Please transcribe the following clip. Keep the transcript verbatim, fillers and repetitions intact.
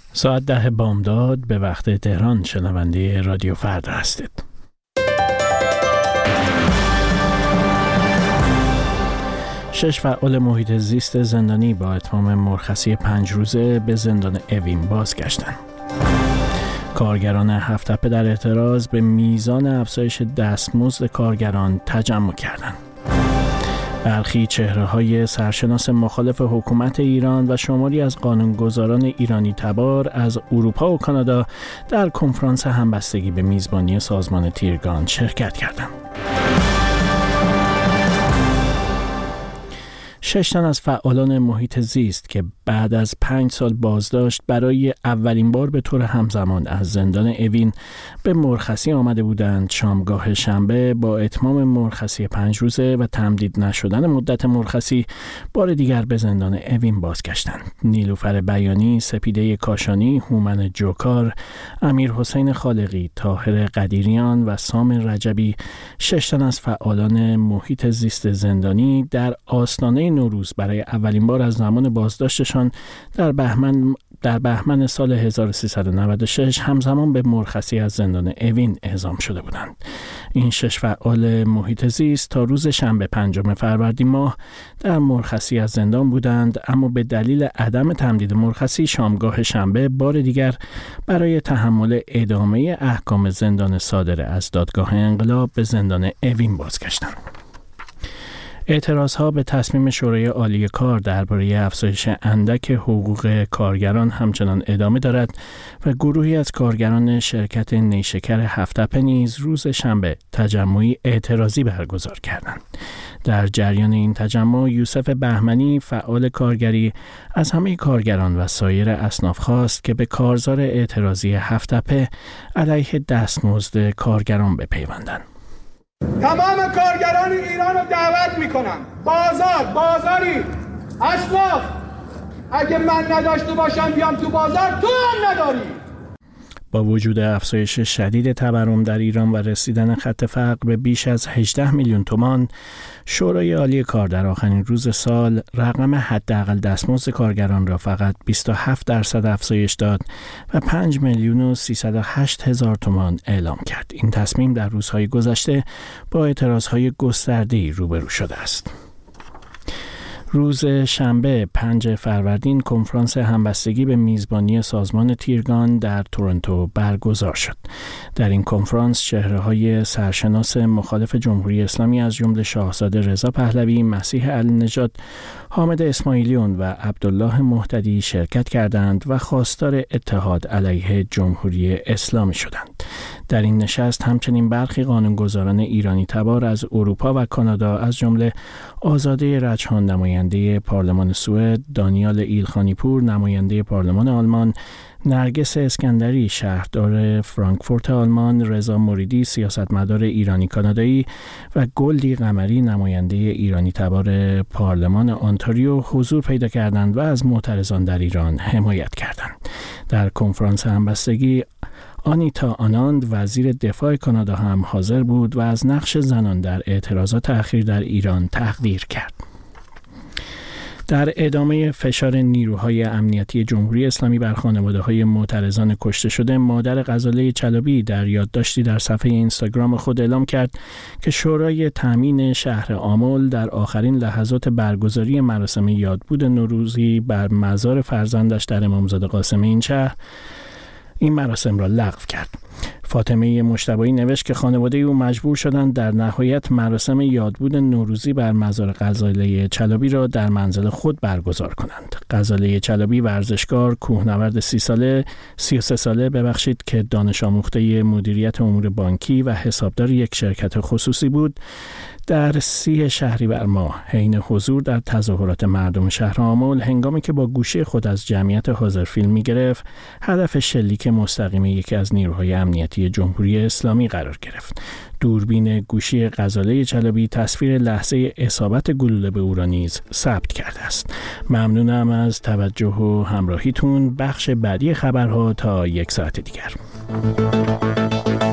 ساعت ده بامداد به وقت تهران شنونده رادیو فردا هستید. شش فعال محیط زیست زندانی با اتمام مرخصی پنج روزه به زندان اوین بازگشتند. کارگران هفت تپه در اعتراض به میزان افزایش دستمزد کارگران تجمع کردند. برخی چهره‌های سرشناس مخالف حکومت ایران و شماری از قانونگذاران ایرانی تبار از اروپا و کانادا در کنفرانس همبستگی به میزبانی سازمان تیرگان شرکت کردند. شش تن از فعالان محیط زیست که بعد از پنج سال بازداشت برای اولین بار به طور همزمان از زندان اوین به مرخصی آمده بودند، شامگاه شنبه با اتمام مرخصی پنج روزه و تمدید نشدن مدت مرخصی بار دیگر به زندان اوین بازگشتند. نیلوفر بیانی، سپیده کاشانی، هومن جوکار، امیر حسین خالقی، طاهر قدیریان و سام رجبی، شش تن از فعالان محیط زیست زندانی در آستانه نوروز برای اولین بار از زمان بازداشتشان در بهمن در بهمن سال هزار و سیصد و نود و شش همزمان به مرخصی از زندان اوین اعزام شده بودند. این شش فعال محیط زیست تا روز شنبه پنجم فروردین ماه در مرخصی از زندان بودند، اما به دلیل عدم تمدید مرخصی شامگاه شنبه بار دیگر برای تحمل ادامه احکام زندان صادره از دادگاه انقلاب به زندان اوین بازگشتند. اعتراضها به تصمیم شورای عالی کار درباره افزایش اندک حقوق کارگران همچنان ادامه دارد و گروهی از کارگران شرکت نیشکر هفت تپه نیز روز شنبه تجمعی اعتراضی برگزار کردند. در جریان این تجمع یوسف بهمنی، فعال کارگری، از همه کارگران و سایر اصناف خواست که به کارزار اعتراضی هفت تپه علیه دستمزد کارگران بپیوندند. تمام کارگران ایران رو دعوت میکنم، بازار بازاری اشراف، اگه من نداشته باشم بیام تو بازار، تو هم نداری. با وجود افزایش شدید تورم در ایران و رسیدن خط فقر به بیش از هجده میلیون تومان، شورای عالی کار در آخرین روز سال رقم حداقل دستمزد کارگران را فقط بیست و هفت درصد افزایش داد و پنج میلیون و سیصد و هشت هزار تومان اعلام کرد. این تصمیم در روزهای گذشته با اعتراضهای گسترده‌ای روبرو شده است. روز شنبه پنج فروردین کنفرانس همبستگی به میزبانی سازمان تیرگان در تورنتو برگزار شد. در این کنفرانس چهره‌های سرشناس مخالف جمهوری اسلامی از جمله شاهزاده رضا پهلوی، مسیح علی نژاد، حامد اسماعیلیون و عبدالله مهتدی شرکت کردند و خواستار اتحاد علیه جمهوری اسلامی شدند. در این نشست همچنین برخی قانونگذاران ایرانی تبار از اروپا و کانادا از جمله آزاده رجحان نماینده پارلمان سوئد، دانیال ایلخانیپور نماینده پارلمان آلمان، نرگس اسکندری شهردار فرانکفورت آلمان، رضا مریدی سیاستمدار ایرانی کانادایی و گلدی قمری نماینده ایرانی تبار پارلمان آنتاریو حضور پیدا کردند و از معترضان در ایران حمایت کردند. در کنفرانس همبستگی آنیتا آناند وزیر دفاع کانادا هم حاضر بود و از نقش زنان در اعتراضات اخیر در ایران تقدیر کرد. در ادامه فشار نیروهای امنیتی جمهوری اسلامی بر خانواده‌های معترضان کشته شده، مادر غزاله چلابی در یادداشتی در صفحه اینستاگرام خود اعلام کرد که شورای تامین شهر آمل در آخرین لحظات برگزاری مراسم یادبود نوروزی بر مزار فرزندش در امامزاده قاسم این شهر این مراسم را لغو کرد. فاطمه مجتبی نوشت که خانواده او مجبور شدند در نهایت مراسم یادبود نوروزی بر مزار غزاله چلابی را در منزل خود برگزار کنند. غزاله چلابی ورزشکار، کوهنورد سی ساله، سی و سه ساله ببخشید که دانش آموخته مدیریت امور بانکی و حسابدار یک شرکت خصوصی بود، در سی شهریور ماه حین حضور در تظاهرات مردم شهر آمل هنگامی که با گوشی خود از جمعیت حاضر فیلم می‌گرفت، هدف شلیک مستقیم یکی از نیروهای امنیتی جمهوری اسلامی قرار گرفت. دوربین گوشی غزاله چلابی تصویر لحظه اصابت گلوله به او را نیز ثبت کرده است. ممنونم از توجه و همراهیتون. بخش بعدی خبرها تا یک ساعت دیگر.